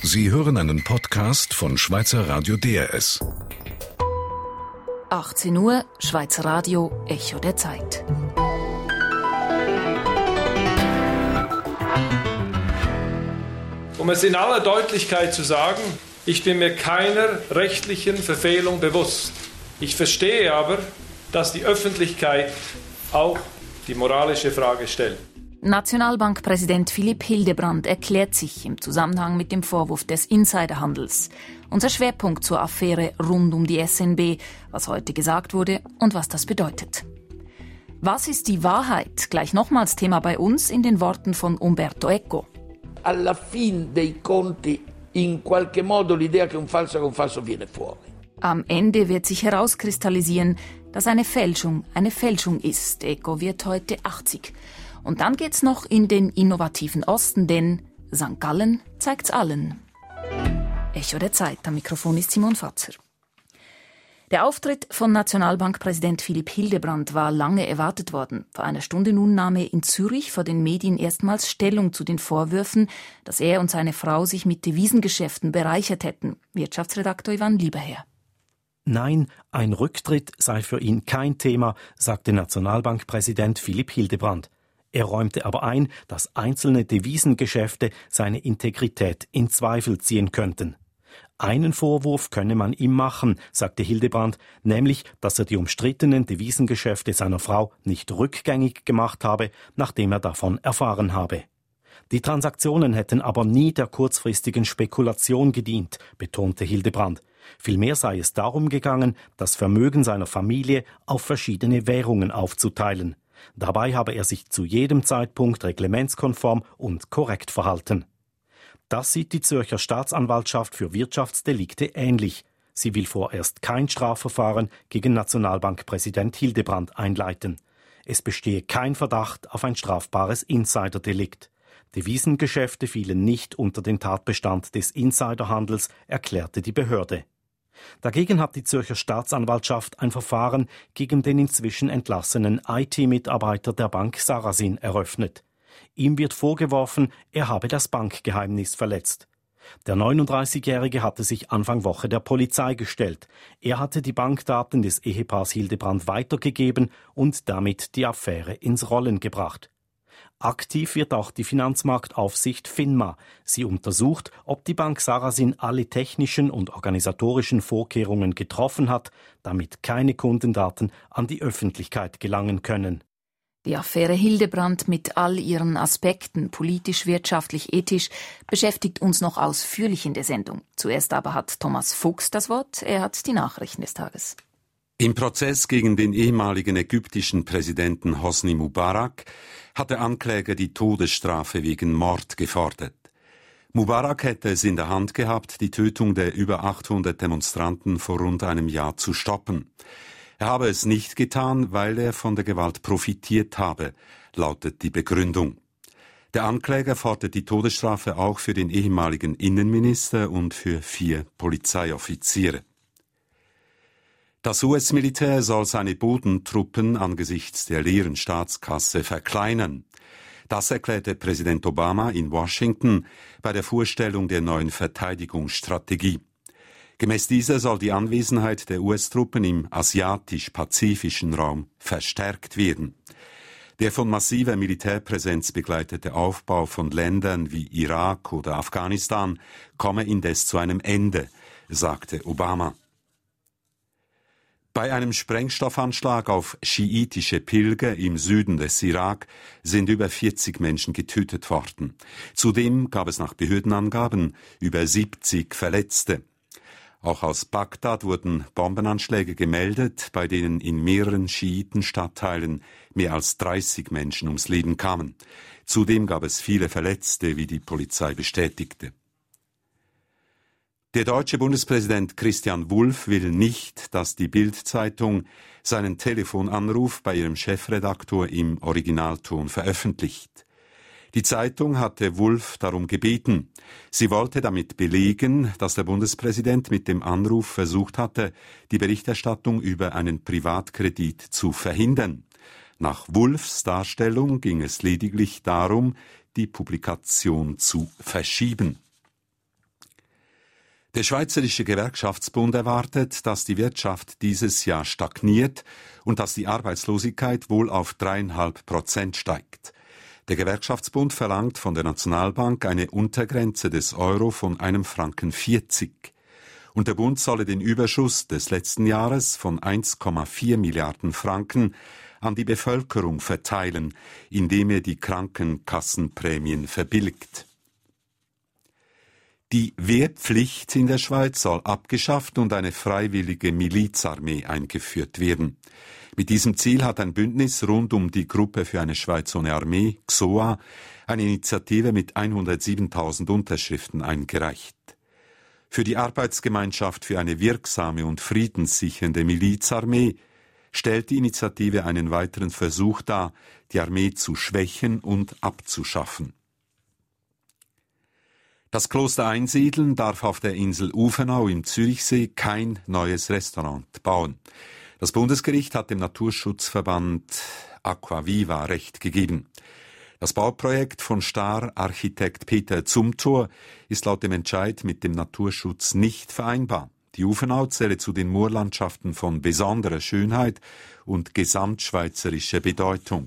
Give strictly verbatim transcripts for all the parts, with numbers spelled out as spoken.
Sie hören einen Podcast von Schweizer Radio D R S. achtzehn Uhr, Schweizer Radio, Echo der Zeit. Um es in aller Deutlichkeit zu sagen, ich bin mir keiner rechtlichen Verfehlung bewusst. Ich verstehe aber, dass die Öffentlichkeit auch die moralische Frage stellt. Nationalbankpräsident Philipp Hildebrand erklärt sich im Zusammenhang mit dem Vorwurf des Insiderhandels. Unser Schwerpunkt zur Affäre rund um die S N B, was heute gesagt wurde und was das bedeutet. Was ist die Wahrheit? Gleich nochmals Thema bei uns in den Worten von Umberto Eco. Alla fin dei conti in qualche modo l'idea che un falso che un falso viene fuori. Am Ende wird sich herauskristallisieren, dass eine Fälschung eine Fälschung ist. Eco wird heute achtzig. Und dann geht's noch in den innovativen Osten, denn Sankt Gallen zeigt's allen. Echo der Zeit, am Mikrofon ist Simon Fatzer. Der Auftritt von Nationalbankpräsident Philipp Hildebrand war lange erwartet worden. Vor einer Stunde nun nahm er in Zürich vor den Medien erstmals Stellung zu den Vorwürfen, dass er und seine Frau sich mit Devisengeschäften bereichert hätten. Wirtschaftsredaktor Ivan Lieberherr. Nein, ein Rücktritt sei für ihn kein Thema, sagte Nationalbankpräsident Philipp Hildebrand. Er räumte aber ein, dass einzelne Devisengeschäfte seine Integrität in Zweifel ziehen könnten. Einen Vorwurf könne man ihm machen, sagte Hildebrand, nämlich, dass er die umstrittenen Devisengeschäfte seiner Frau nicht rückgängig gemacht habe, nachdem er davon erfahren habe. Die Transaktionen hätten aber nie der kurzfristigen Spekulation gedient, betonte Hildebrand. Vielmehr sei es darum gegangen, das Vermögen seiner Familie auf verschiedene Währungen aufzuteilen. Dabei habe er sich zu jedem Zeitpunkt reglementskonform und korrekt verhalten. Das sieht die Zürcher Staatsanwaltschaft für Wirtschaftsdelikte ähnlich. Sie will vorerst kein Strafverfahren gegen Nationalbankpräsident Hildebrand einleiten. Es bestehe kein Verdacht auf ein strafbares Insiderdelikt. Devisengeschäfte fielen nicht unter den Tatbestand des Insiderhandels, erklärte die Behörde. Dagegen hat die Zürcher Staatsanwaltschaft ein Verfahren gegen den inzwischen entlassenen I T-Mitarbeiter der Bank Sarasin eröffnet. Ihm wird vorgeworfen, er habe das Bankgeheimnis verletzt. Der neununddreißigjährige hatte sich Anfang Woche der Polizei gestellt. Er hatte die Bankdaten des Ehepaars Hildebrand weitergegeben und damit die Affäre ins Rollen gebracht. Aktiv wird auch die Finanzmarktaufsicht FINMA. Sie untersucht, ob die Bank Sarasin alle technischen und organisatorischen Vorkehrungen getroffen hat, damit keine Kundendaten an die Öffentlichkeit gelangen können. Die Affäre Hildebrand mit all ihren Aspekten, politisch, wirtschaftlich, ethisch, beschäftigt uns noch ausführlich in der Sendung. Zuerst aber hat Thomas Fuchs das Wort. Er hat die Nachrichten des Tages. Im Prozess gegen den ehemaligen ägyptischen Präsidenten Hosni Mubarak hat der Ankläger die Todesstrafe wegen Mord gefordert. Mubarak hätte es in der Hand gehabt, die Tötung der über achthundert Demonstranten vor rund einem Jahr zu stoppen. Er habe es nicht getan, weil er von der Gewalt profitiert habe, lautet die Begründung. Der Ankläger fordert die Todesstrafe auch für den ehemaligen Innenminister und für vier Polizeioffiziere. Das U S-Militär soll seine Bodentruppen angesichts der leeren Staatskasse verkleinern. Das erklärte Präsident Obama in Washington bei der Vorstellung der neuen Verteidigungsstrategie. Gemäß dieser soll die Anwesenheit der U S-Truppen im asiatisch-pazifischen Raum verstärkt werden. Der von massiver Militärpräsenz begleitete Aufbau von Ländern wie Irak oder Afghanistan komme indes zu einem Ende, sagte Obama. Bei einem Sprengstoffanschlag auf schiitische Pilger im Süden des Irak sind über vierzig Menschen getötet worden. Zudem gab es nach Behördenangaben über siebzig Verletzte. Auch aus Bagdad wurden Bombenanschläge gemeldet, bei denen in mehreren Schiitenstadtteilen mehr als dreißig Menschen ums Leben kamen. Zudem gab es viele Verletzte, wie die Polizei bestätigte. Der deutsche Bundespräsident Christian Wulff will nicht, dass die Bild-Zeitung seinen Telefonanruf bei ihrem Chefredaktor im Originalton veröffentlicht. Die Zeitung hatte Wulff darum gebeten. Sie wollte damit belegen, dass der Bundespräsident mit dem Anruf versucht hatte, die Berichterstattung über einen Privatkredit zu verhindern. Nach Wulffs Darstellung ging es lediglich darum, die Publikation zu verschieben. Der Schweizerische Gewerkschaftsbund erwartet, dass die Wirtschaft dieses Jahr stagniert und dass die Arbeitslosigkeit wohl auf dreieinhalb Prozent steigt. Der Gewerkschaftsbund verlangt von der Nationalbank eine Untergrenze des Euro von einem Franken vierzig. Und der Bund solle den Überschuss des letzten Jahres von eins Komma vier Milliarden Franken an die Bevölkerung verteilen, indem er die Krankenkassenprämien verbilligt. Die Wehrpflicht in der Schweiz soll abgeschafft und eine freiwillige Milizarmee eingeführt werden. Mit diesem Ziel hat ein Bündnis rund um die Gruppe für eine Schweiz ohne Armee, G S O A, eine Initiative mit hundertsiebentausend Unterschriften eingereicht. Für die Arbeitsgemeinschaft für eine wirksame und friedenssichernde Milizarmee stellt die Initiative einen weiteren Versuch dar, die Armee zu schwächen und abzuschaffen. Das Kloster Einsiedeln darf auf der Insel Ufenau im Zürichsee kein neues Restaurant bauen. Das Bundesgericht hat dem Naturschutzverband Aquaviva Recht gegeben. Das Bauprojekt von Star-Architekt Peter Zumthor ist laut dem Entscheid mit dem Naturschutz nicht vereinbar. Die Ufenau zähle zu den Moorlandschaften von besonderer Schönheit und gesamtschweizerischer Bedeutung.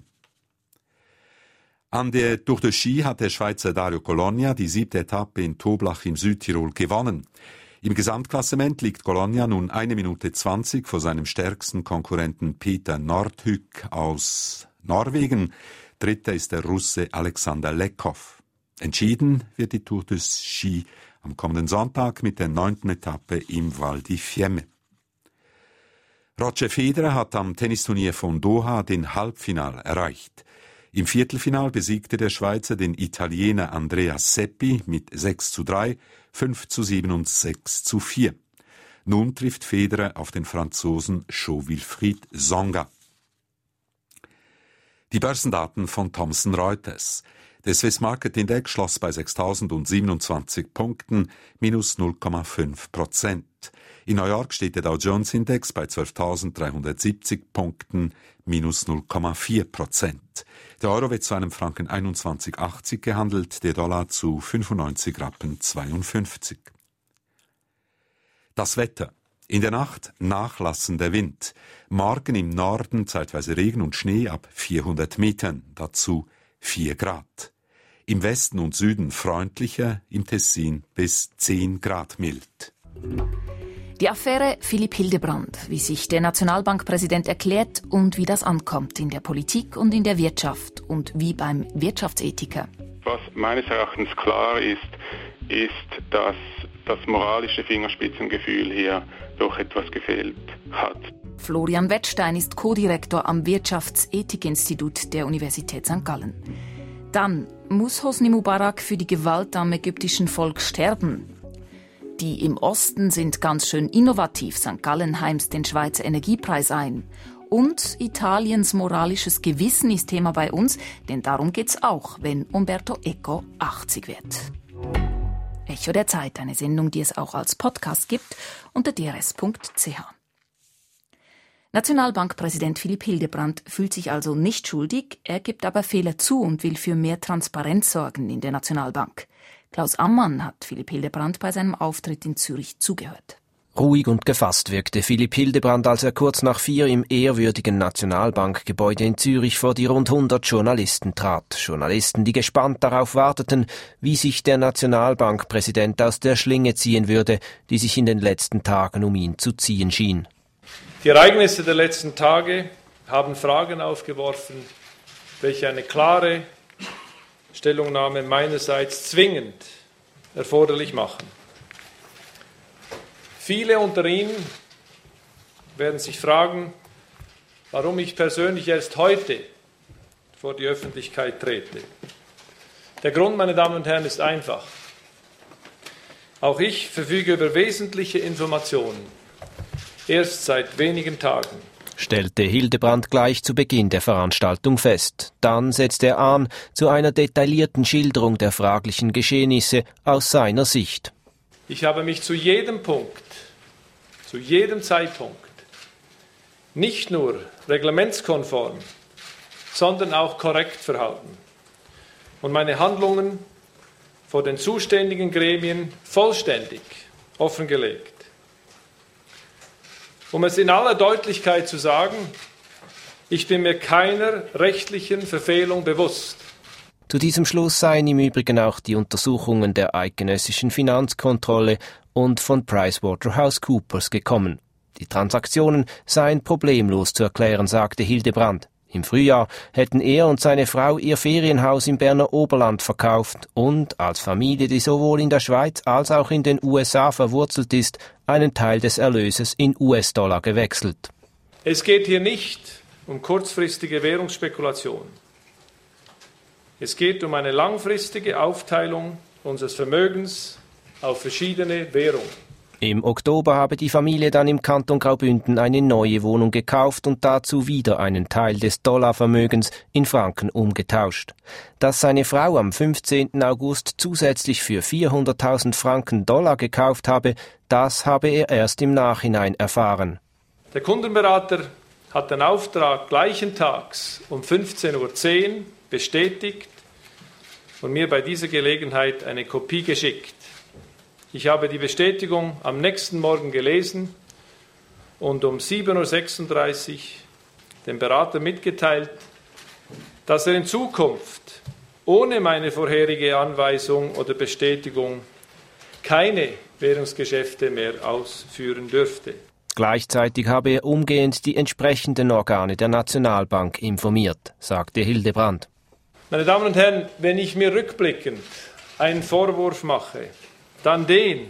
An der Tour de Ski hat der Schweizer Dario Colonia die siebte Etappe in Toblach im Südtirol gewonnen. Im Gesamtklassement liegt Colonia nun eine Minute zwanzig vor seinem stärksten Konkurrenten Peter Nordhück aus Norwegen. Dritter ist der Russe Alexander Lekov. Entschieden wird die Tour de Ski am kommenden Sonntag mit der neunten Etappe im Val di Fiemme. Roger Federer hat am Tennisturnier von Doha den Halbfinal erreicht. Im Viertelfinal besiegte der Schweizer den Italiener Andrea Seppi mit sechs zu drei, fünf zu sieben und sechs zu vier. Nun trifft Federer auf den Franzosen Jo-Wilfried Tsonga. Die Börsendaten von Thomson Reuters. Der Swiss Market Index schloss bei sechstausendsiebenundzwanzig Punkten, minus null Komma fünf Prozent. In New York steht der Dow Jones Index bei zwölftausenddreihundertsiebzig Punkten, minus null Komma vier Prozent. Der Euro wird zu einem Franken einundzwanzig Komma achtzig gehandelt, der Dollar zu fünfundneunzig Rappen zweiundfünfzig. Das Wetter. In der Nacht nachlassender Wind. Morgen im Norden zeitweise Regen und Schnee ab vierhundert Metern, dazu vier Grad. Im Westen und Süden freundlicher, im Tessin bis zehn Grad mild. Die Affäre Philipp Hildebrand, wie sich der Nationalbankpräsident erklärt und wie das ankommt in der Politik und in der Wirtschaft und wie beim Wirtschaftsethiker. Was meines Erachtens klar ist, ist, dass das moralische Fingerspitzengefühl hier doch etwas gefehlt hat. Florian Wettstein ist Co-Direktor am Wirtschaftsethikinstitut der Universität Sankt Gallen. Dann muss Hosni Mubarak für die Gewalt am ägyptischen Volk sterben. Die im Osten sind ganz schön innovativ. Sankt Gallen heimst den Schweizer Energiepreis ein. Und Italiens moralisches Gewissen ist Thema bei uns, denn darum geht's auch, wenn Umberto Eco achtzig wird. Echo der Zeit, eine Sendung, die es auch als Podcast gibt, unter d r s punkt c h. Nationalbankpräsident Philipp Hildebrand fühlt sich also nicht schuldig, er gibt aber Fehler zu und will für mehr Transparenz sorgen in der Nationalbank. Klaus Ammann hat Philipp Hildebrand bei seinem Auftritt in Zürich zugehört. Ruhig und gefasst wirkte Philipp Hildebrand, als er kurz nach vier im ehrwürdigen Nationalbankgebäude in Zürich vor die rund hundert Journalisten trat. Journalisten, die gespannt darauf warteten, wie sich der Nationalbankpräsident aus der Schlinge ziehen würde, die sich in den letzten Tagen um ihn zu ziehen schien. Die Ereignisse der letzten Tage haben Fragen aufgeworfen, welche eine klare Stellungnahme meinerseits zwingend erforderlich machen. Viele unter Ihnen werden sich fragen, warum ich persönlich erst heute vor die Öffentlichkeit trete. Der Grund, meine Damen und Herren, ist einfach. Auch ich verfüge über wesentliche Informationen, erst seit wenigen Tagen. Stellte Hildebrand gleich zu Beginn der Veranstaltung fest. Dann setzte er an zu einer detaillierten Schilderung der fraglichen Geschehnisse aus seiner Sicht. Ich habe mich zu jedem Punkt, zu jedem Zeitpunkt, nicht nur reglementskonform, sondern auch korrekt verhalten und meine Handlungen vor den zuständigen Gremien vollständig offengelegt. Um es in aller Deutlichkeit zu sagen, ich bin mir keiner rechtlichen Verfehlung bewusst. Zu diesem Schluss seien im Übrigen auch die Untersuchungen der eidgenössischen Finanzkontrolle und von PricewaterhouseCoopers gekommen. Die Transaktionen seien problemlos zu erklären, sagte Hildebrand. Im Frühjahr hätten er und seine Frau ihr Ferienhaus im Berner Oberland verkauft und als Familie, die sowohl in der Schweiz als auch in den U S A verwurzelt ist, einen Teil des Erlöses in U S-Dollar gewechselt. Es geht hier nicht um kurzfristige Währungsspekulation. Es geht um eine langfristige Aufteilung unseres Vermögens auf verschiedene Währungen. Im Oktober habe die Familie dann im Kanton Graubünden eine neue Wohnung gekauft und dazu wieder einen Teil des Dollarvermögens in Franken umgetauscht. Dass seine Frau am fünfzehnten August zusätzlich für vierhunderttausend Franken Dollar gekauft habe, das habe er erst im Nachhinein erfahren. Der Kundenberater hat den Auftrag gleichen Tags um fünfzehn Uhr zehn bestätigt und mir bei dieser Gelegenheit eine Kopie geschickt. Ich habe die Bestätigung am nächsten Morgen gelesen und um sieben Uhr sechsunddreißig dem Berater mitgeteilt, dass er in Zukunft ohne meine vorherige Anweisung oder Bestätigung keine Währungsgeschäfte mehr ausführen dürfte. Gleichzeitig habe er umgehend die entsprechenden Organe der Nationalbank informiert, sagte Hildebrand. Meine Damen und Herren, wenn ich mir rückblickend einen Vorwurf mache, dann den,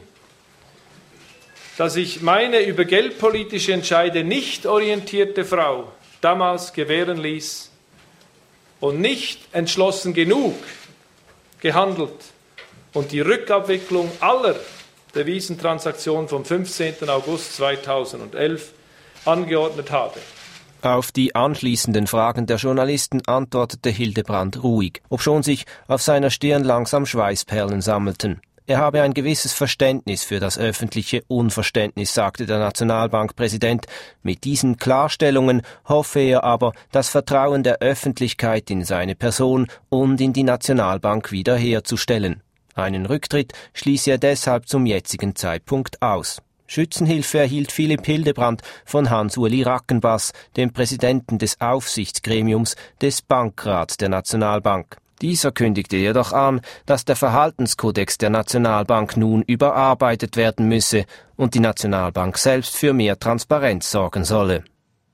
dass ich meine über geldpolitische Entscheide nicht orientierte Frau damals gewähren ließ und nicht entschlossen genug gehandelt und die Rückabwicklung aller Devisentransaktionen vom fünfzehnten August zweitausendelf angeordnet habe. Auf die anschließenden Fragen der Journalisten antwortete Hildebrand ruhig, obschon sich auf seiner Stirn langsam Schweißperlen sammelten. Er habe ein gewisses Verständnis für das öffentliche Unverständnis, sagte der Nationalbankpräsident. Mit diesen Klarstellungen hoffe er aber, das Vertrauen der Öffentlichkeit in seine Person und in die Nationalbank wiederherzustellen. Einen Rücktritt schließe er deshalb zum jetzigen Zeitpunkt aus. Schützenhilfe erhielt Philipp Hildebrand von Hans-Uli Rackenbass, dem Präsidenten des Aufsichtsgremiums des Bankrats der Nationalbank. Dieser kündigte jedoch an, dass der Verhaltenskodex der Nationalbank nun überarbeitet werden müsse und die Nationalbank selbst für mehr Transparenz sorgen solle.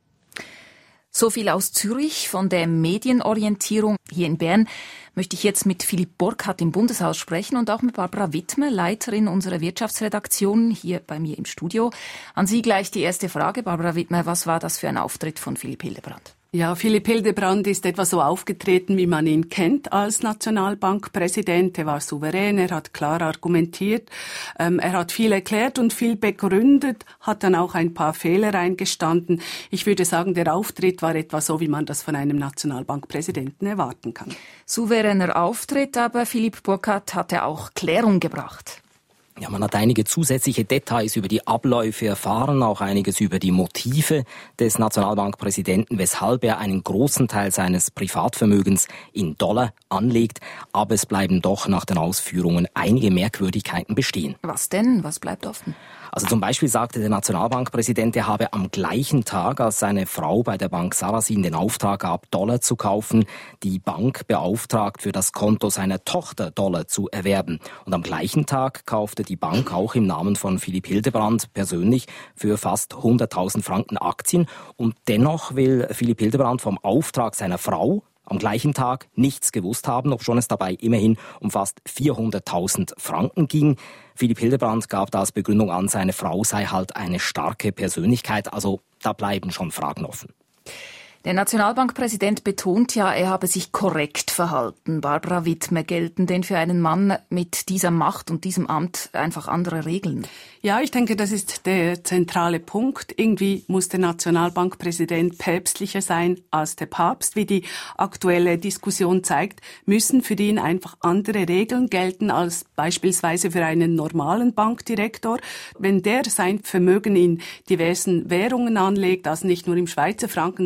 So viel aus Zürich von der Medienorientierung. Hier in Bern möchte ich jetzt mit Philipp Burkhardt im Bundeshaus sprechen und auch mit Barbara Wittmer, Leiterin unserer Wirtschaftsredaktion, hier bei mir im Studio. An Sie gleich die erste Frage. Barbara Wittmer, was war das für ein Auftritt von Philipp Hildebrand? Ja, Philipp Hildebrand ist etwa so aufgetreten, wie man ihn kennt als Nationalbankpräsident. Er war souverän, er hat klar argumentiert, ähm, er hat viel erklärt und viel begründet, hat dann auch ein paar Fehler eingestanden. Ich würde sagen, der Auftritt war etwa so, wie man das von einem Nationalbankpräsidenten erwarten kann. Souveräner Auftritt, aber Philipp Burkhardt hat er auch Klärung gebracht. Ja, man hat einige zusätzliche Details über die Abläufe erfahren, auch einiges über die Motive des Nationalbankpräsidenten, weshalb er einen großen Teil seines Privatvermögens in Dollar anlegt. Aber es bleiben doch nach den Ausführungen einige Merkwürdigkeiten bestehen. Was denn? Was bleibt offen? Also zum Beispiel sagte der Nationalbankpräsident, er habe am gleichen Tag, als seine Frau bei der Bank Sarasin den Auftrag gab, Dollar zu kaufen, die Bank beauftragt, für das Konto seiner Tochter Dollar zu erwerben. Und am gleichen Tag kaufte die Bank auch im Namen von Philipp Hildebrand persönlich für fast hunderttausend Franken Aktien. Und dennoch will Philipp Hildebrand vom Auftrag seiner Frau am gleichen Tag nichts gewusst haben, obschon es dabei immerhin um fast vierhunderttausend Franken ging. Philipp Hildebrand gab da als Begründung an, seine Frau sei halt eine starke Persönlichkeit. Also da bleiben schon Fragen offen. Der Nationalbankpräsident betont ja, er habe sich korrekt verhalten. Barbara Wittmer, gelten denn für einen Mann mit dieser Macht und diesem Amt einfach andere Regeln? Ja, ich denke, das ist der zentrale Punkt. Irgendwie muss der Nationalbankpräsident päpstlicher sein als der Papst. Wie die aktuelle Diskussion zeigt, müssen für ihn einfach andere Regeln gelten als beispielsweise für einen normalen Bankdirektor. Wenn der sein Vermögen in diversen Währungen anlegt, also nicht nur im Schweizer Franken, sondern auch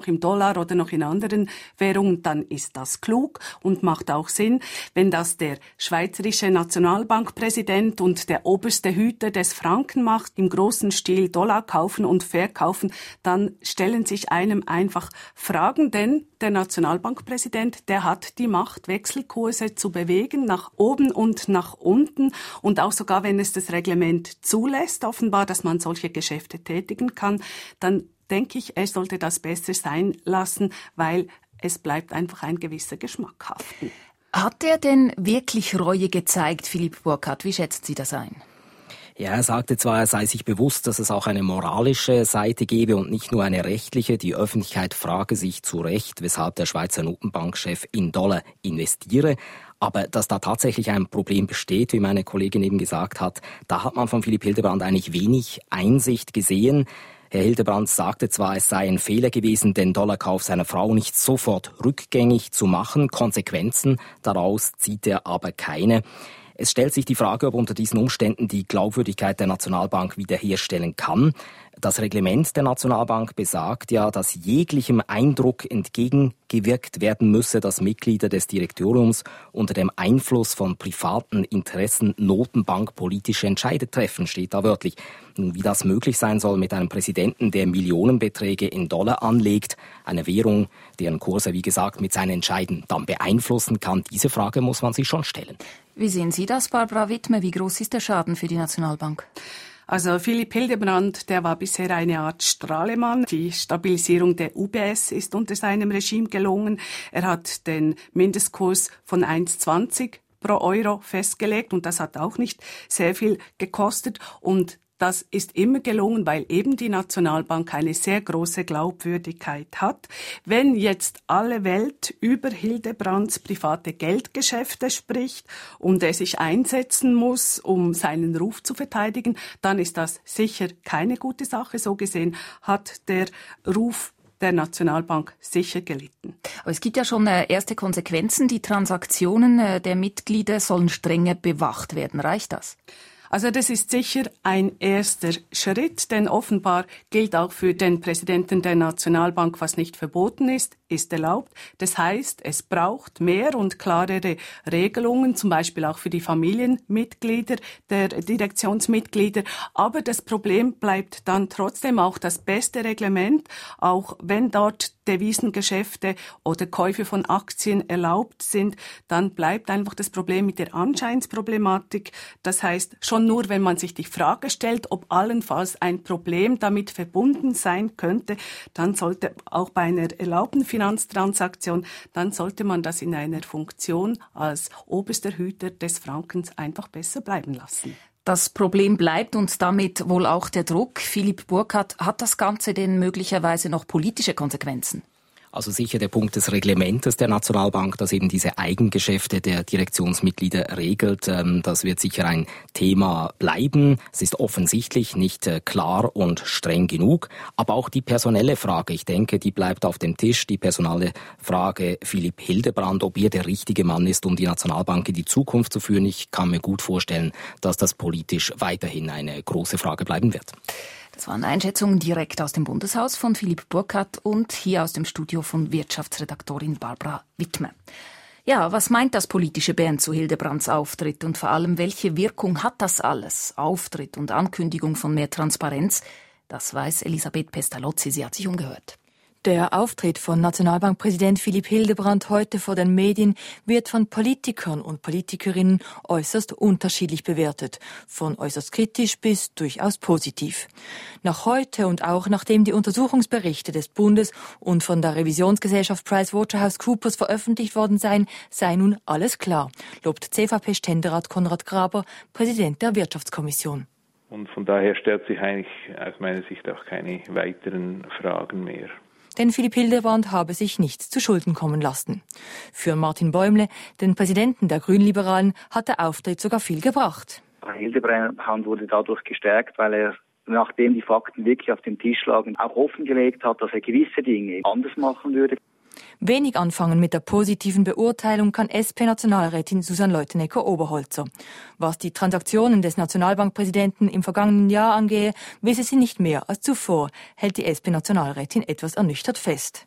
noch im Dollar oder noch in anderen Währungen, dann ist das klug und macht auch Sinn. Wenn das der schweizerische Nationalbankpräsident und der oberste Hüter des Franken macht, im großen Stil Dollar kaufen und verkaufen, dann stellen sich einem einfach Fragen, denn der Nationalbankpräsident, der hat die Macht, Wechselkurse zu bewegen, nach oben und nach unten. Und auch sogar, wenn es das Reglement zulässt, offenbar, dass man solche Geschäfte tätigen kann, dann denke ich, er sollte das besser sein lassen, weil es bleibt einfach ein gewisser Geschmack haften. Hat er denn wirklich Reue gezeigt, Philippe Burkhardt? Wie schätzen Sie das ein? Ja, er sagte zwar, er sei sich bewusst, dass es auch eine moralische Seite gebe und nicht nur eine rechtliche. Die Öffentlichkeit frage sich zu Recht, weshalb der Schweizer Notenbankchef in Dollar investiere. Aber dass da tatsächlich ein Problem besteht, wie meine Kollegin eben gesagt hat, da hat man von Philipp Hildebrand eigentlich wenig Einsicht gesehen. Herr Hildebrand sagte zwar, es sei ein Fehler gewesen, den Dollarkauf seiner Frau nicht sofort rückgängig zu machen. Konsequenzen daraus zieht er aber keine. Es stellt sich die Frage, ob unter diesen Umständen die Glaubwürdigkeit der Nationalbank wiederherstellen kann. Das Reglement der Nationalbank besagt ja, dass jeglichem Eindruck entgegengewirkt werden müsse, dass Mitglieder des Direktoriums unter dem Einfluss von privaten Interessen notenbankpolitische Entscheide treffen, steht da wörtlich. Nun, wie das möglich sein soll mit einem Präsidenten, der Millionenbeträge in Dollar anlegt, eine Währung, deren Kurs er, wie gesagt, mit seinen Entscheiden dann beeinflussen kann, diese Frage muss man sich schon stellen. Wie sehen Sie das, Barbara Wittmer? Wie groß ist der Schaden für die Nationalbank? Also Philipp Hildebrand, der war bisher eine Art Strahlemann. Die Stabilisierung der U B S ist unter seinem Regime gelungen. Er hat den Mindestkurs von eins Komma zwanzig pro Euro festgelegt und das hat auch nicht sehr viel gekostet. Und das ist immer gelungen, weil eben die Nationalbank eine sehr große Glaubwürdigkeit hat. Wenn jetzt alle Welt über Hildebrands private Geldgeschäfte spricht und er sich einsetzen muss, um seinen Ruf zu verteidigen, dann ist das sicher keine gute Sache. So gesehen hat der Ruf der Nationalbank sicher gelitten. Aber es gibt ja schon erste Konsequenzen. Die Transaktionen der Mitglieder sollen strenger bewacht werden. Reicht das? Also das ist sicher ein erster Schritt, denn offenbar gilt auch für den Präsidenten der Nationalbank, was nicht verboten ist, ist erlaubt. Das heißt, es braucht mehr und klarere Regelungen, zum Beispiel auch für die Familienmitglieder der Direktionsmitglieder. Aber das Problem bleibt dann trotzdem auch das beste Reglement, auch wenn dort Devisengeschäfte oder Käufe von Aktien erlaubt sind, dann bleibt einfach das Problem mit der Anscheinsproblematik. Das heißt, schon nur, wenn man sich die Frage stellt, ob allenfalls ein Problem damit verbunden sein könnte, dann sollte auch bei einer erlaubten Finanztransaktion, dann sollte man das in einer Funktion als oberster Hüter des Frankens einfach besser bleiben lassen. Das Problem bleibt und damit wohl auch der Druck. Philippe Burkhardt, hat das Ganze denn möglicherweise noch politische Konsequenzen? Also sicher der Punkt des Reglementes der Nationalbank, das eben diese Eigengeschäfte der Direktionsmitglieder regelt. Das wird sicher ein Thema bleiben. Es ist offensichtlich nicht klar und streng genug. Aber auch die personelle Frage, ich denke, die bleibt auf dem Tisch. Die personelle Frage Philipp Hildebrand, ob er der richtige Mann ist, um die Nationalbank in die Zukunft zu führen. Ich kann mir gut vorstellen, dass das politisch weiterhin eine große Frage bleiben wird. Das waren Einschätzungen direkt aus dem Bundeshaus von Philippe Burkhardt und hier aus dem Studio von Wirtschaftsredaktorin Barbara Wittmer. Ja, was meint das politische Bern zu Hildebrands Auftritt und vor allem, welche Wirkung hat das alles? Auftritt und Ankündigung von mehr Transparenz? Das weiß Elisabeth Pestalozzi, sie hat sich umgehört. Der Auftritt von Nationalbankpräsident Philipp Hildebrand heute vor den Medien wird von Politikern und Politikerinnen äußerst unterschiedlich bewertet, von äußerst kritisch bis durchaus positiv. Nach heute und auch nachdem die Untersuchungsberichte des Bundes und von der Revisionsgesellschaft PricewaterhouseCoopers veröffentlicht worden seien, sei nun alles klar, lobt C V P-Ständerat Konrad Graber, Präsident der Wirtschaftskommission. Und von daher stellt sich eigentlich aus meiner Sicht auch keine weiteren Fragen mehr. Denn Philipp Hildebrand habe sich nichts zu Schulden kommen lassen. Für Martin Bäumle, den Präsidenten der Grünliberalen, hat der Auftritt sogar viel gebracht. Hildebrand wurde dadurch gestärkt, weil er, nachdem die Fakten wirklich auf dem Tisch lagen, auch offengelegt hat, dass er gewisse Dinge anders machen würde. Wenig anfangen mit der positiven Beurteilung kann S P-Nationalrätin Susanne Leutenegger-Oberholzer. Was die Transaktionen des Nationalbankpräsidenten im vergangenen Jahr angehe, wisse sie nicht mehr als zuvor, hält die S P-Nationalrätin etwas ernüchtert fest.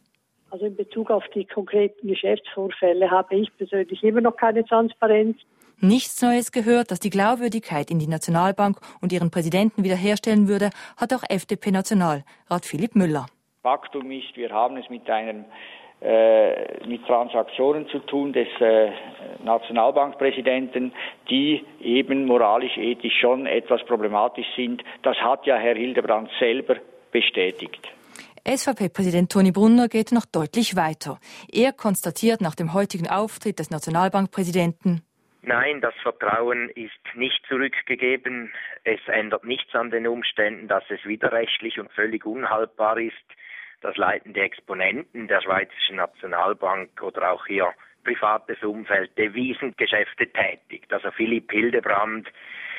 Also in Bezug auf die konkreten Geschäftsvorfälle habe ich persönlich immer noch keine Transparenz. Nichts Neues gehört, das die Glaubwürdigkeit in die Nationalbank und ihren Präsidenten wiederherstellen würde, hat auch F D P-Nationalrat Philipp Müller. Faktum ist, wir haben es mit einem äh, mit Transaktionen zu tun des äh, Nationalbankpräsidenten, die eben moralisch, ethisch schon etwas problematisch sind. Das hat ja Herr Hildebrand selber bestätigt. S V P-Präsident Toni Brunner geht noch deutlich weiter. Er konstatiert nach dem heutigen Auftritt des Nationalbankpräsidenten: Nein, das Vertrauen ist nicht zurückgegeben. Es ändert nichts an den Umständen, dass es widerrechtlich und völlig unhaltbar ist, dass leitende Exponenten der Schweizerischen Nationalbank oder auch hier privates Umfeld Devisengeschäfte tätigt. Also Philipp Hildebrand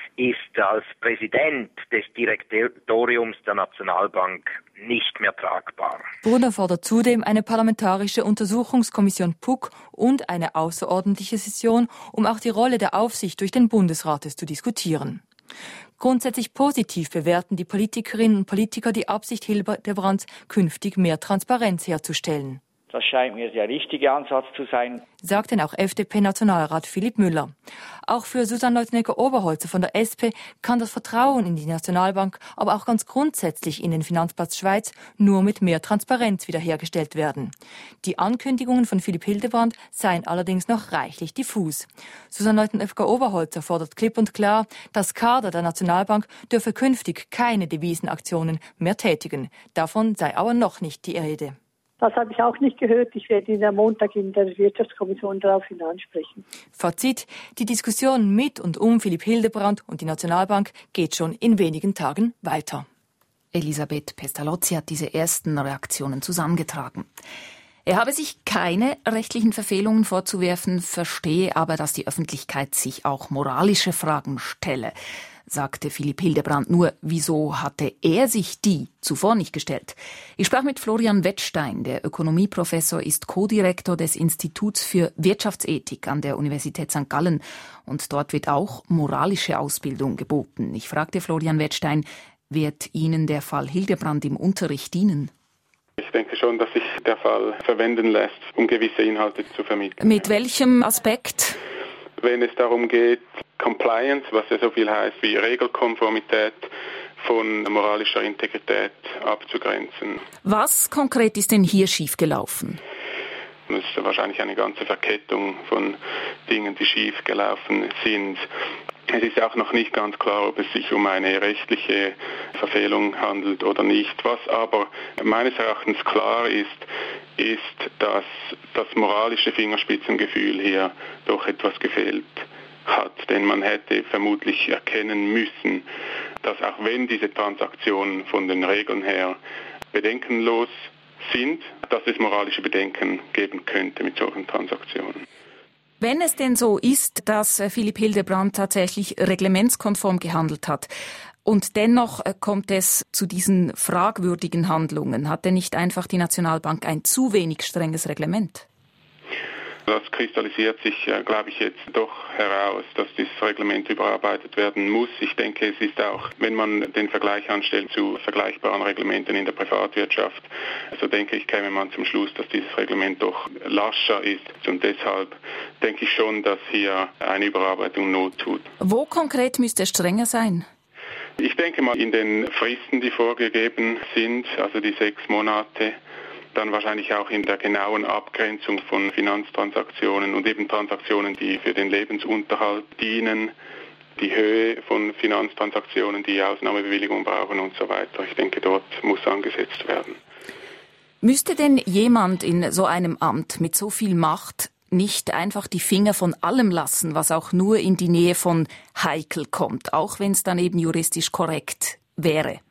ist als Präsident des Direktoriums der Nationalbank nicht mehr tragbar. Brunner fordert zudem eine parlamentarische Untersuchungskommission P U C und eine außerordentliche Session, um auch die Rolle der Aufsicht durch den Bundesrat zu diskutieren. Grundsätzlich positiv bewerten die Politikerinnen und Politiker die Absicht Hildebrands, künftig mehr Transparenz herzustellen. Das scheint mir der richtige Ansatz zu sein, sagt denn auch F D P-Nationalrat Philipp Müller. Auch für Susanne Leutenegger-Oberholzer von der S P kann das Vertrauen in die Nationalbank, aber auch ganz grundsätzlich in den Finanzplatz Schweiz nur mit mehr Transparenz wiederhergestellt werden. Die Ankündigungen von Philipp Hildebrand seien allerdings noch reichlich diffus. Susanne Leutenegger-Oberholzer fordert klipp und klar, das Kader der Nationalbank dürfe künftig keine Devisenaktionen mehr tätigen. Davon sei aber noch nicht die Rede. Das habe ich auch nicht gehört. Ich werde ihn am Montag in der Wirtschaftskommission darauf ansprechen. Fazit: Die Diskussion mit und um Philipp Hildebrand und die Nationalbank geht schon in wenigen Tagen weiter. Elisabeth Pestalozzi hat diese ersten Reaktionen zusammengetragen. Er habe sich keine rechtlichen Verfehlungen vorzuwerfen, verstehe aber, dass die Öffentlichkeit sich auch moralische Fragen stelle, sagte Philipp Hildebrand. Nur, wieso hatte er sich die zuvor nicht gestellt? Ich sprach mit Florian Wettstein. Der Ökonomieprofessor ist Co-Direktor des Instituts für Wirtschaftsethik an der Universität Sankt Gallen. Und dort wird auch moralische Ausbildung geboten. Ich fragte Florian Wettstein, wird Ihnen der Fall Hildebrand im Unterricht dienen? Ich denke schon, dass sich der Fall verwenden lässt, um gewisse Inhalte zu vermitteln. Mit welchem Aspekt? Wenn es darum geht, Compliance, was ja so viel heißt wie Regelkonformität von moralischer Integrität abzugrenzen. Was konkret ist denn hier schiefgelaufen? Es ist wahrscheinlich eine ganze Verkettung von Dingen, die schiefgelaufen sind. Es ist auch noch nicht ganz klar, ob es sich um eine rechtliche Verfehlung handelt oder nicht. Was aber meines Erachtens klar ist, ist, dass das moralische Fingerspitzengefühl hier doch etwas gefehlt hat. Denn man hätte vermutlich erkennen müssen, dass auch wenn diese Transaktionen von den Regeln her bedenkenlos sind, dass es moralische Bedenken geben könnte mit solchen Transaktionen. Wenn es denn so ist, dass Philipp Hildebrand tatsächlich reglementskonform gehandelt hat und dennoch kommt es zu diesen fragwürdigen Handlungen, hat denn nicht einfach die Nationalbank ein zu wenig strenges Reglement? Das kristallisiert sich, glaube ich, jetzt doch heraus, dass dieses Reglement überarbeitet werden muss. Ich denke, es ist auch, wenn man den Vergleich anstellt zu vergleichbaren Reglementen in der Privatwirtschaft, so denke ich, käme man zum Schluss, dass dieses Reglement doch lascher ist. Und deshalb denke ich schon, dass hier eine Überarbeitung Not tut. Wo konkret müsste es strenger sein? Ich denke mal in den Fristen, die vorgegeben sind, also die sechs Monate, dann wahrscheinlich auch in der genauen Abgrenzung von Finanztransaktionen und eben Transaktionen, die für den Lebensunterhalt dienen, die Höhe von Finanztransaktionen, die Ausnahmebewilligung brauchen und so weiter. Ich denke, dort muss angesetzt werden. Müsste denn jemand in so einem Amt mit so viel Macht nicht einfach die Finger von allem lassen, was auch nur in die Nähe von heikel kommt, auch wenn es dann eben juristisch korrekt wäre?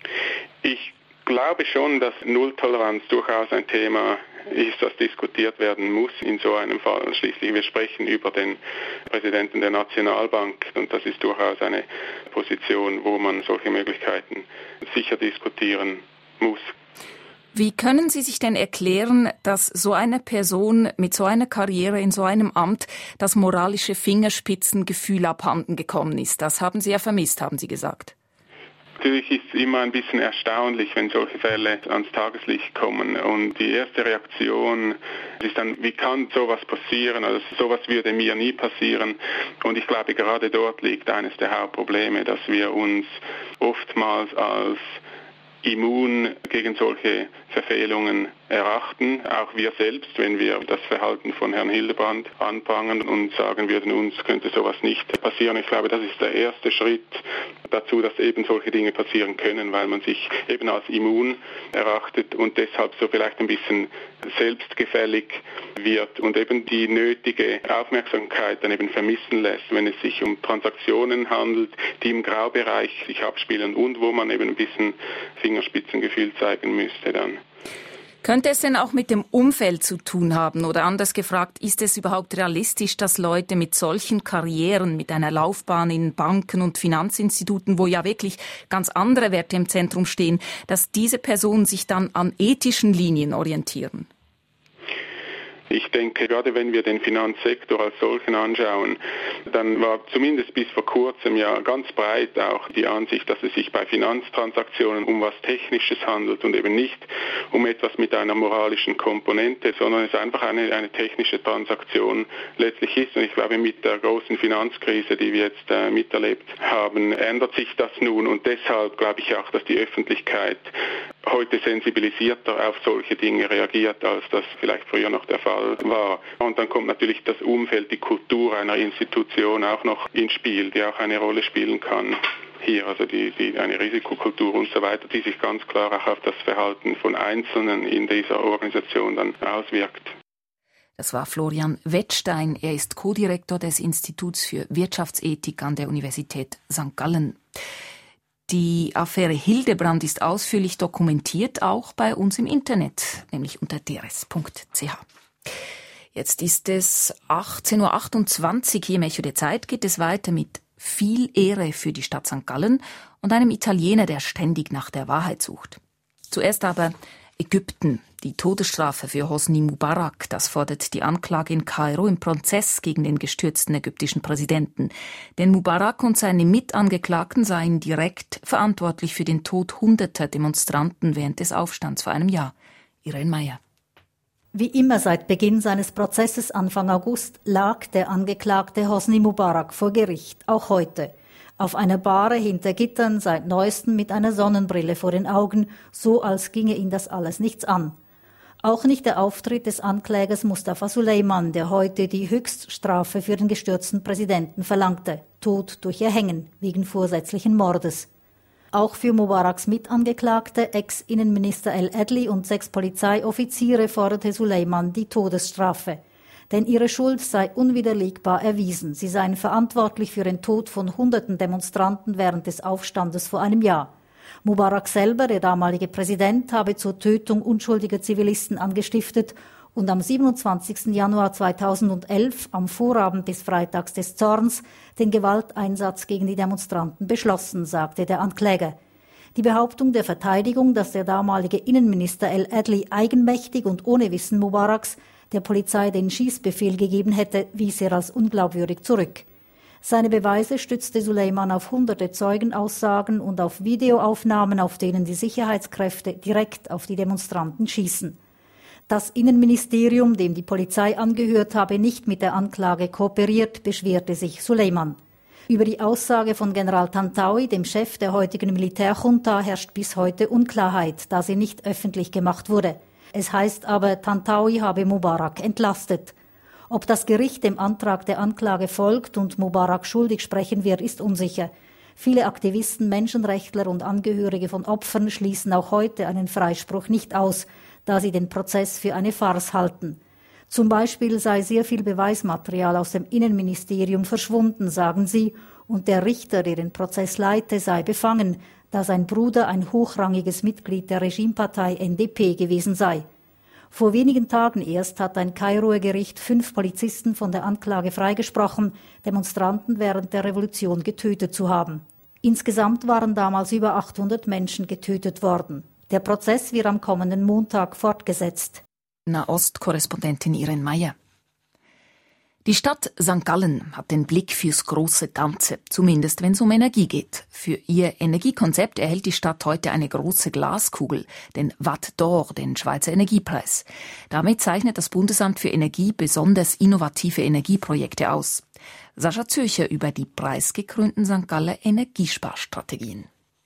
Ich Ich glaube schon, dass Nulltoleranz durchaus ein Thema ist, das diskutiert werden muss in so einem Fall. Schließlich, wir sprechen über den Präsidenten der Nationalbank und das ist durchaus eine Position, wo man solche Möglichkeiten sicher diskutieren muss. Wie können Sie sich denn erklären, dass so eine Person mit so einer Karriere in so einem Amt das moralische Fingerspitzengefühl abhanden gekommen ist? Das haben Sie ja vermisst, haben Sie gesagt. Es Natürlich ist es immer ein bisschen erstaunlich, wenn solche Fälle ans Tageslicht kommen. Und die erste Reaktion ist dann, wie kann sowas passieren? Also sowas würde mir nie passieren. Und ich glaube, gerade dort liegt eines der Hauptprobleme, dass wir uns oftmals als immun gegen solche Verfehlungen erachten, auch wir selbst, wenn wir das Verhalten von Herrn Hildebrand anprangern und sagen würden, uns könnte sowas nicht passieren. Ich glaube, das ist der erste Schritt dazu, dass eben solche Dinge passieren können, weil man sich eben als immun erachtet und deshalb so vielleicht ein bisschen selbstgefällig wird und eben die nötige Aufmerksamkeit dann eben vermissen lässt, wenn es sich um Transaktionen handelt, die im Graubereich sich abspielen und wo man eben ein bisschen Fingerspitzengefühl zeigen müsste dann. Könnte es denn auch mit dem Umfeld zu tun haben? Oder anders gefragt, ist es überhaupt realistisch, dass Leute mit solchen Karrieren, mit einer Laufbahn in Banken und Finanzinstituten, wo ja wirklich ganz andere Werte im Zentrum stehen, dass diese Personen sich dann an ethischen Linien orientieren? Ich denke, gerade wenn wir den Finanzsektor als solchen anschauen, dann war zumindest bis vor kurzem ja ganz breit auch die Ansicht, dass es sich bei Finanztransaktionen um was Technisches handelt und eben nicht um etwas mit einer moralischen Komponente, sondern es einfach eine, eine technische Transaktion letztlich ist. Und ich glaube, mit der großen Finanzkrise, die wir jetzt äh, miterlebt haben, ändert sich das nun. Und deshalb glaube ich auch, dass die Öffentlichkeit heute sensibilisierter auf solche Dinge reagiert, als das vielleicht früher noch der Fall war. Und dann kommt natürlich das Umfeld, die Kultur einer Institution auch noch ins Spiel, die auch eine Rolle spielen kann. Hier, also die, die, eine Risikokultur und so weiter, die sich ganz klar auch auf das Verhalten von Einzelnen in dieser Organisation dann auswirkt. Das war Florian Wettstein. Er ist Co-Direktor des Instituts für Wirtschaftsethik an der Universität Sankt Gallen. Die Affäre Hildebrand ist ausführlich dokumentiert, auch bei uns im Internet, nämlich unter d r s punkt c h. Jetzt ist es achtzehn Uhr achtundzwanzig, hier im Echo der Zeit geht es weiter mit viel Ehre für die Stadt Sankt Gallen und einem Italiener, der ständig nach der Wahrheit sucht. Zuerst aber Ägypten. Die Todesstrafe für Hosni Mubarak, das fordert die Anklage in Kairo im Prozess gegen den gestürzten ägyptischen Präsidenten. Denn Mubarak und seine Mitangeklagten seien direkt verantwortlich für den Tod hunderter Demonstranten während des Aufstands vor einem Jahr. Irene Meyer. Wie immer seit Beginn seines Prozesses Anfang August lag der Angeklagte Hosni Mubarak vor Gericht, auch heute. Auf einer Bahre hinter Gittern, seit neuestem mit einer Sonnenbrille vor den Augen, so als ginge ihn das alles nichts an. Auch nicht der Auftritt des Anklägers Mustafa Suleyman, der heute die Höchststrafe für den gestürzten Präsidenten verlangte, Tod durch Erhängen wegen vorsätzlichen Mordes. Auch für Mubaraks Mitangeklagte, Ex-Innenminister El Adli und sechs Polizeioffiziere forderte Suleyman die Todesstrafe. Denn ihre Schuld sei unwiderlegbar erwiesen. Sie seien verantwortlich für den Tod von hunderten Demonstranten während des Aufstandes vor einem Jahr. Mubarak selber, der damalige Präsident, habe zur Tötung unschuldiger Zivilisten angestiftet und am siebenundzwanzigsten Januar zweitausendelf, am Vorabend des Freitags des Zorns, den Gewalteinsatz gegen die Demonstranten beschlossen, sagte der Ankläger. Die Behauptung der Verteidigung, dass der damalige Innenminister El Adli eigenmächtig und ohne Wissen Mubaraks der Polizei den Schießbefehl gegeben hätte, wies er als unglaubwürdig zurück. Seine Beweise stützte Suleyman auf hunderte Zeugenaussagen und auf Videoaufnahmen, auf denen die Sicherheitskräfte direkt auf die Demonstranten schießen. Das Innenministerium, dem die Polizei angehört habe, nicht mit der Anklage kooperiert, beschwerte sich Suleyman. Über die Aussage von General Tantawi, dem Chef der heutigen Militärjunta, herrscht bis heute Unklarheit, da sie nicht öffentlich gemacht wurde. Es heißt aber, Tantawi habe Mubarak entlastet. Ob das Gericht dem Antrag der Anklage folgt und Mubarak schuldig sprechen wird, ist unsicher. Viele Aktivisten, Menschenrechtler und Angehörige von Opfern schließen auch heute einen Freispruch nicht aus, da sie den Prozess für eine Farce halten. Zum Beispiel sei sehr viel Beweismaterial aus dem Innenministerium verschwunden, sagen sie, und der Richter, der den Prozess leite, sei befangen, da sein Bruder ein hochrangiges Mitglied der Regimepartei N D P gewesen sei. Vor wenigen Tagen erst hat ein Kairoer Gericht fünf Polizisten von der Anklage freigesprochen, Demonstranten während der Revolution getötet zu haben. Insgesamt waren damals über achthundert Menschen getötet worden. Der Prozess wird am kommenden Montag fortgesetzt. Nahost-Korrespondentin Irene Meyer. Die Stadt Sankt Gallen hat den Blick fürs große Ganze, zumindest wenn es um Energie geht. Für ihr Energiekonzept erhält die Stadt heute eine große Glaskugel, den Watt d'Or, den Schweizer Energiepreis. Damit zeichnet das Bundesamt für Energie besonders innovative Energieprojekte aus. Sascha Zürcher über die preisgekrönten Sankt Galler Energiesparstrategien.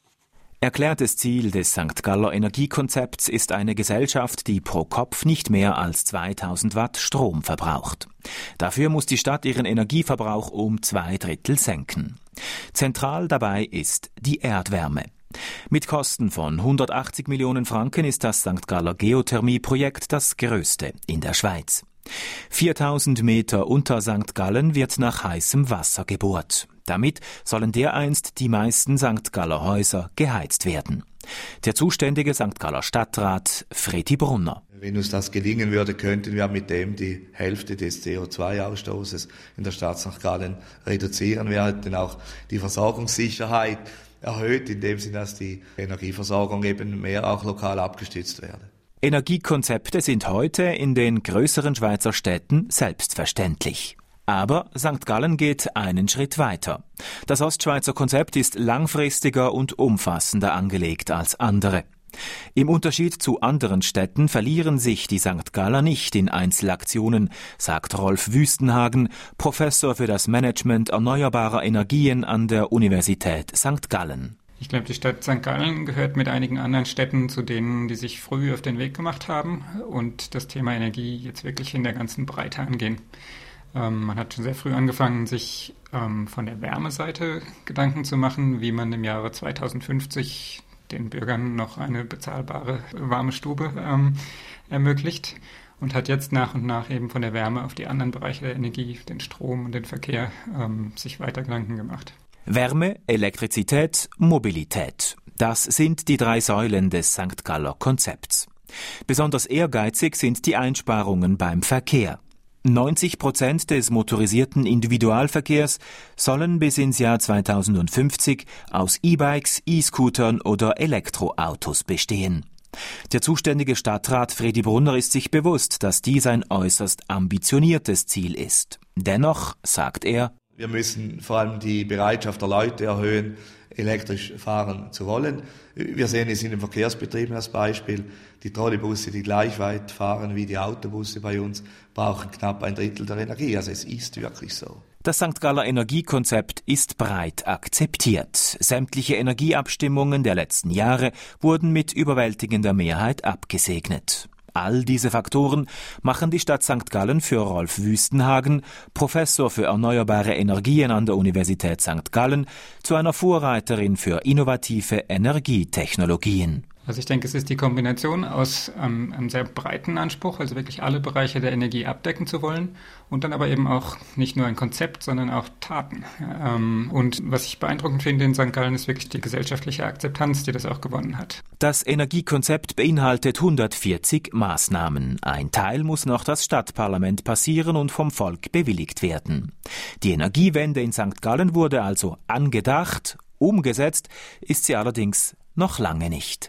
Erklärtes Ziel des Sankt Galler Energiekonzepts ist eine Gesellschaft, die pro Kopf nicht mehr als zweitausend Watt Strom verbraucht. Dafür muss die Stadt ihren Energieverbrauch um zwei Drittel senken. Zentral dabei ist die Erdwärme. Mit Kosten von hundertachtzig Millionen Franken ist das Sankt Galler Geothermieprojekt das größte in der Schweiz. viertausend Meter unter Sankt Gallen wird nach heißem Wasser gebohrt. Damit sollen dereinst die meisten Sankt Galler Häuser geheizt werden. Der zuständige Sankt Galler Stadtrat Fredi Brunner. Wenn uns das gelingen würde, könnten wir mit dem die Hälfte des C O zwei Ausstoßes in der Stadt Sankt Gallen reduzieren. Wir hätten auch die Versorgungssicherheit erhöht, in dem Sinne, dass die Energieversorgung eben mehr auch lokal abgestützt werde. Energiekonzepte sind heute in den größeren Schweizer Städten selbstverständlich. Aber Sankt Gallen geht einen Schritt weiter. Das Ostschweizer Konzept ist langfristiger und umfassender angelegt als andere. Im Unterschied zu anderen Städten verlieren sich die Sankt Galler nicht in Einzelaktionen, sagt Rolf Wüstenhagen, Professor für das Management erneuerbarer Energien an der Universität Sankt Gallen. Ich glaube, die Stadt Sankt Gallen gehört mit einigen anderen Städten zu denen, die sich früh auf den Weg gemacht haben und das Thema Energie jetzt wirklich in der ganzen Breite angehen. Ähm, man hat schon sehr früh angefangen, sich ähm, von der Wärmeseite Gedanken zu machen, wie man im Jahre zweitausendfünfzig den Bürgern noch eine bezahlbare warme Stube ähm, ermöglicht und hat jetzt nach und nach eben von der Wärme auf die anderen Bereiche der Energie, den Strom und den Verkehr, ähm, sich weiter Gedanken gemacht. Wärme, Elektrizität, Mobilität. Das sind die drei Säulen des Sankt Galler Konzepts. Besonders ehrgeizig sind die Einsparungen beim Verkehr. neunzig Prozent des motorisierten Individualverkehrs sollen bis ins Jahr zweitausendfünfzig aus E-Bikes, E-Scootern oder Elektroautos bestehen. Der zuständige Stadtrat Fredi Brunner ist sich bewusst, dass dies ein äußerst ambitioniertes Ziel ist. Dennoch, sagt er, wir müssen vor allem die Bereitschaft der Leute erhöhen, elektrisch fahren zu wollen. Wir sehen es in den Verkehrsbetrieben als Beispiel. Die Trolleybusse, die gleich weit fahren wie die Autobusse bei uns, brauchen knapp ein Drittel der Energie. Also es ist wirklich so. Das Sankt Galler Energiekonzept ist breit akzeptiert. Sämtliche Energieabstimmungen der letzten Jahre wurden mit überwältigender Mehrheit abgesegnet. All diese Faktoren machen die Stadt Sankt Gallen für Rolf Wüstenhagen, Professor für erneuerbare Energien an der Universität Sankt Gallen, zu einer Vorreiterin für innovative Energietechnologien. Also ich denke, es ist die Kombination aus ähm, einem sehr breiten Anspruch, also wirklich alle Bereiche der Energie abdecken zu wollen und dann aber eben auch nicht nur ein Konzept, sondern auch Taten. Ähm, und was ich beeindruckend finde in Sankt Gallen ist wirklich die gesellschaftliche Akzeptanz, die das auch gewonnen hat. Das Energiekonzept beinhaltet hundertvierzig Maßnahmen. Ein Teil muss noch das Stadtparlament passieren und vom Volk bewilligt werden. Die Energiewende in Sankt Gallen wurde also angedacht, umgesetzt ist sie allerdings noch lange nicht.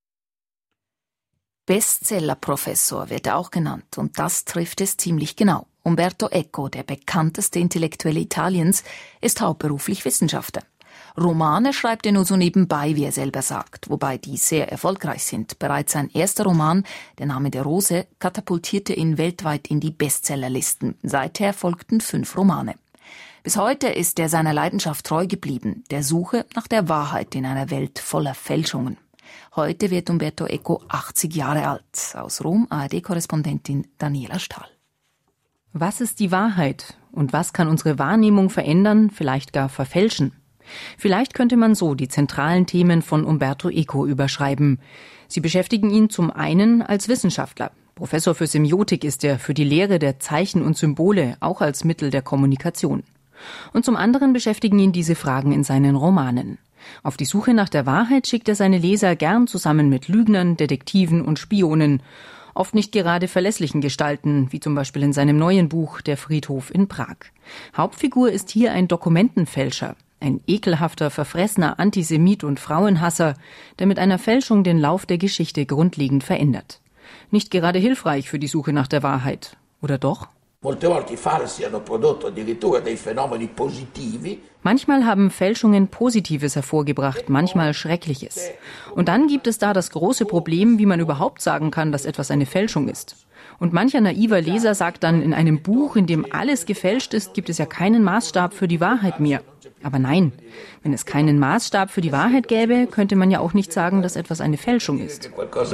Bestseller-Professor wird er auch genannt, und das trifft es ziemlich genau. Umberto Eco, der bekannteste Intellektuelle Italiens, ist hauptberuflich Wissenschaftler. Romane schreibt er nur so nebenbei, wie er selber sagt, wobei die sehr erfolgreich sind. Bereits sein erster Roman, Der Name der Rose, katapultierte ihn weltweit in die Bestsellerlisten. Seither folgten fünf Romane. Bis heute ist er seiner Leidenschaft treu geblieben, der Suche nach der Wahrheit in einer Welt voller Fälschungen. Heute wird Umberto Eco achtzig Jahre alt. Aus Rom A R D-Korrespondentin Daniela Stahl. Was ist die Wahrheit? Und was kann unsere Wahrnehmung verändern, vielleicht gar verfälschen? Vielleicht könnte man so die zentralen Themen von Umberto Eco überschreiben. Sie beschäftigen ihn zum einen als Wissenschaftler. Professor für Semiotik ist er für die Lehre der Zeichen und Symbole, auch als Mittel der Kommunikation. Und zum anderen beschäftigen ihn diese Fragen in seinen Romanen. Auf die Suche nach der Wahrheit schickt er seine Leser gern zusammen mit Lügnern, Detektiven und Spionen, oft nicht gerade verlässlichen Gestalten, wie zum Beispiel in seinem neuen Buch Der Friedhof in Prag. Hauptfigur ist hier ein Dokumentenfälscher, ein ekelhafter, verfressener Antisemit und Frauenhasser, der mit einer Fälschung den Lauf der Geschichte grundlegend verändert. Nicht gerade hilfreich für die Suche nach der Wahrheit. Oder doch? Manchmal haben Fälschungen Positives hervorgebracht, manchmal Schreckliches. Und dann gibt es da das große Problem, wie man überhaupt sagen kann, dass etwas eine Fälschung ist. Und mancher naiver Leser sagt dann, in einem Buch, in dem alles gefälscht ist, gibt es ja keinen Maßstab für die Wahrheit mehr. Aber nein, wenn es keinen Maßstab für die Wahrheit gäbe, könnte man ja auch nicht sagen, dass etwas eine Fälschung ist.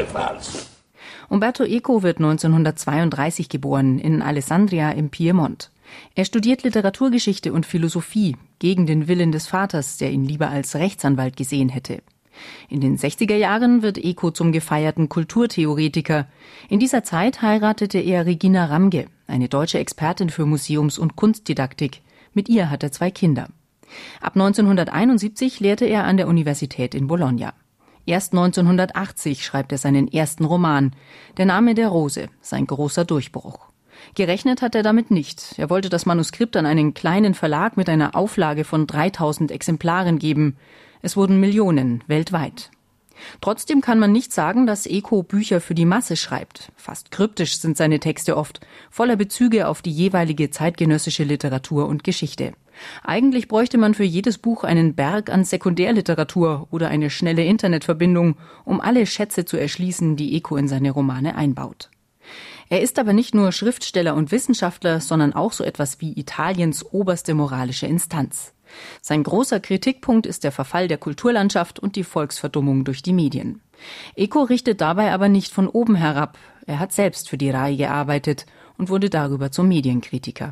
Umberto Eco wird neunzehnhundertzweiunddreißig geboren, in Alessandria im Piemont. Er studiert Literaturgeschichte und Philosophie, gegen den Willen des Vaters, der ihn lieber als Rechtsanwalt gesehen hätte. In den sechziger Jahren wird Eco zum gefeierten Kulturtheoretiker. In dieser Zeit heiratete er Regina Ramge, eine deutsche Expertin für Museums- und Kunstdidaktik. Mit ihr hat er zwei Kinder. Ab neunzehnhunderteinundsiebzig lehrte er an der Universität in Bologna. Erst neunzehnhundertachtzig schreibt er seinen ersten Roman, Der Name der Rose, sein großer Durchbruch. Gerechnet hat er damit nicht. Er wollte das Manuskript an einen kleinen Verlag mit einer Auflage von dreitausend Exemplaren geben. Es wurden Millionen weltweit. Trotzdem kann man nicht sagen, dass Eco Bücher für die Masse schreibt. Fast kryptisch sind seine Texte oft, voller Bezüge auf die jeweilige zeitgenössische Literatur und Geschichte. Eigentlich bräuchte man für jedes Buch einen Berg an Sekundärliteratur oder eine schnelle Internetverbindung, um alle Schätze zu erschließen, die Eco in seine Romane einbaut. Er ist aber nicht nur Schriftsteller und Wissenschaftler, sondern auch so etwas wie Italiens oberste moralische Instanz. Sein großer Kritikpunkt ist der Verfall der Kulturlandschaft und die Volksverdummung durch die Medien. Eco richtet dabei aber nicht von oben herab. Er hat selbst für die R A I gearbeitet und wurde darüber zum Medienkritiker.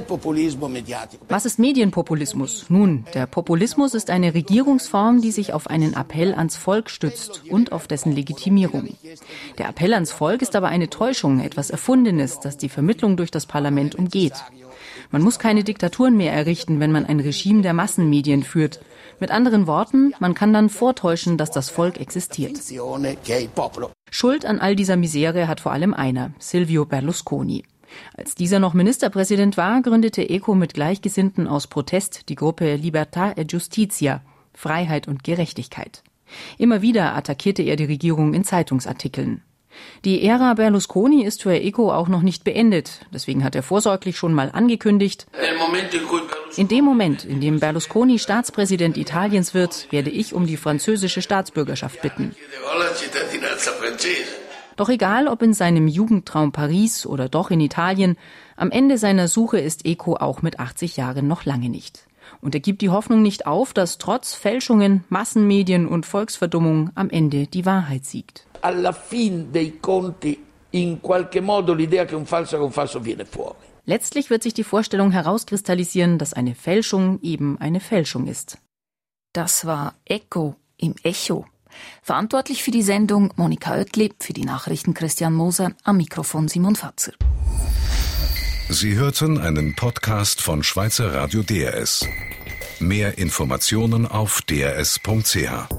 Was ist Medienpopulismus? Nun, der Populismus ist eine Regierungsform, die sich auf einen Appell ans Volk stützt und auf dessen Legitimierung. Der Appell ans Volk ist aber eine Täuschung, etwas Erfundenes, das die Vermittlung durch das Parlament umgeht. Man muss keine Diktaturen mehr errichten, wenn man ein Regime der Massenmedien führt. Mit anderen Worten, man kann dann vortäuschen, dass das Volk existiert. Schuld an all dieser Misere hat vor allem einer, Silvio Berlusconi. Als dieser noch Ministerpräsident war, gründete Eco mit Gleichgesinnten aus Protest die Gruppe Libertà e Giustizia, Freiheit und Gerechtigkeit. Immer wieder attackierte er die Regierung in Zeitungsartikeln. Die Ära Berlusconi ist für Eco auch noch nicht beendet. Deswegen hat er vorsorglich schon mal angekündigt, in dem Moment, in dem Berlusconi Staatspräsident Italiens wird, werde ich um die französische Staatsbürgerschaft bitten. Doch egal, ob in seinem Jugendtraum Paris oder doch in Italien, am Ende seiner Suche ist Eco auch mit achtzig Jahren noch lange nicht. Und er gibt die Hoffnung nicht auf, dass trotz Fälschungen, Massenmedien und Volksverdummung am Ende die Wahrheit siegt. Alla fin dei conti in qualche modo l'idea che un falso che un falso viene fuori. Letztlich wird sich die Vorstellung herauskristallisieren, dass eine Fälschung eben eine Fälschung ist. Das war Eco im Echo. Verantwortlich für die Sendung Monika Oetli, für die Nachrichten Christian Moser, am Mikrofon Simon Fatzer. Sie hörten einen Podcast von Schweizer Radio D R S. Mehr Informationen auf d r s punkt c h.